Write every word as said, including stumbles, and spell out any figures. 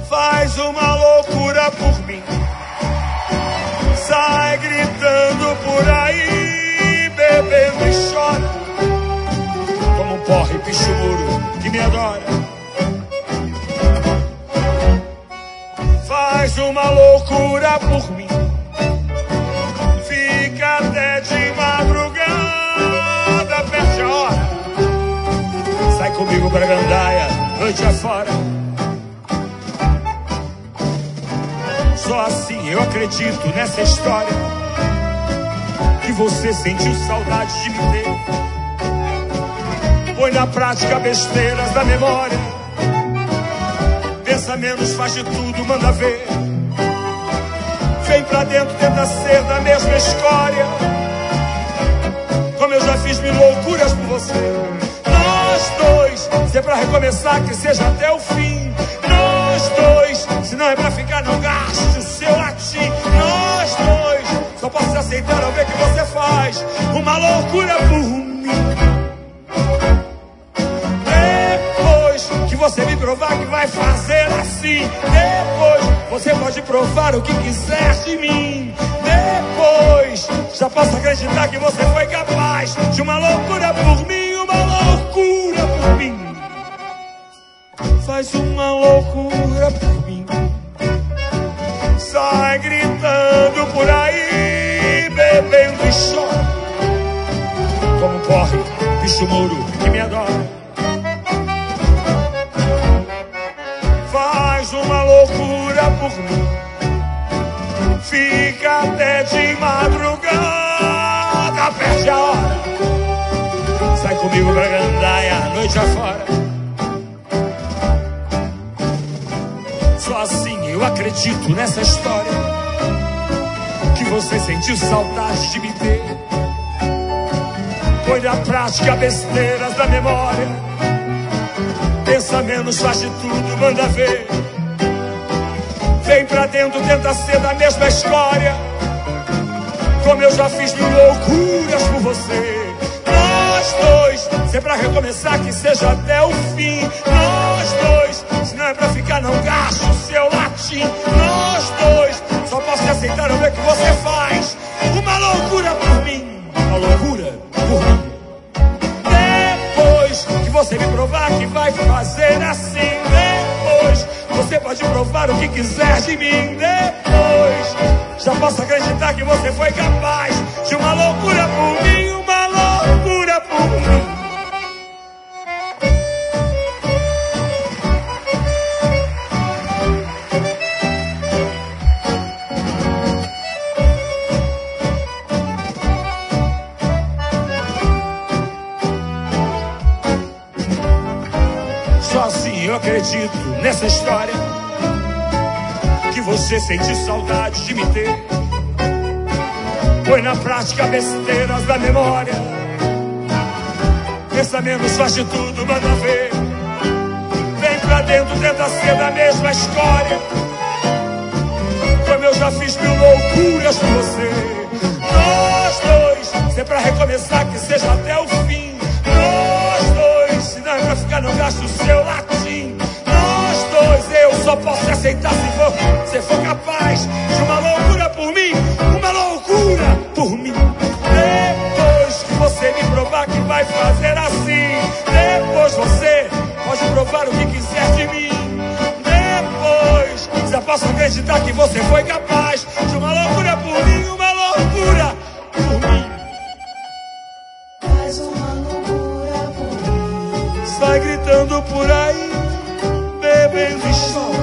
Faz uma loucura por mim. Sai gritando por aí, bebendo e chora, como um porre pichuro que me adora. Faz uma loucura por mim. Fica até de madrugada, perde a hora. Sai comigo pra gandaia, noite afora. Só assim eu acredito nessa história, que você sentiu saudade de me ter. Põe na prática besteiras da memória. Pensa menos, faz de tudo, manda ver. Vem pra dentro, tenta ser da mesma escória, como eu já fiz mil loucuras por você. Nós dois, se é pra recomeçar, que seja até o fim. Nós dois, se não é pra ficar, não gaste o seu latim. Nós dois, só posso aceitar ao ver que você faz uma loucura por mim. Depois que você me provar que vai fazer assim, depois você pode provar o que quiser de mim. Depois já posso acreditar que você foi capaz de uma loucura por mim, uma loucura por mim. Faz uma loucura por mim. Sai gritando por aí, bebendo e chora, como um porre bicho muro que me adora. Faz uma loucura por mim. Fica até de madrugada, perde a hora. Sai comigo pra gandaia, noite afora. Só assim eu acredito nessa história, que você sentiu saudade de me ter. Põe na prática besteiras da memória. Pensa menos, faz de tudo, manda ver. Vem pra dentro, tenta ser da mesma escória, como eu já fiz mil loucuras por você. Nós dois, se é pra recomeçar, que seja até o fim. Nós dois, se não é pra ficar, não gaste o seu latim. Nós dois, só posso aceitar ao ver que você faz uma loucura por mim, uma loucura por mim. Depois que você me provar que vai fazer assim, depois você pode provar o que quiser de mim. Depois já posso acreditar que você foi capaz de uma loucura por mim, uma loucura por mim. Só assim eu acredito nessa história, que você sente saudade de me ter. Põe na prática besteiras da memória. Pensa menos, faz de tudo, manda ver. Vem pra dentro, tenta ser da mesma escória, como eu já fiz mil loucuras por você. Nós dois, se é pra recomeçar, que seja até o fim. Nós dois, se não é pra ficar, não gaste o seu latim. Nós dois, eu só posso aceitar se for, se for capaz de uma loucura por mim, uma loucura por mim. Depois que você me provar que vai fazer assim, depois você pode provar o que quiser de mim. Depois já posso acreditar que você foi capaz de uma loucura por mim, uma loucura por mim. Faz uma loucura por mim. Sai gritando por aí, bebendo e chorando.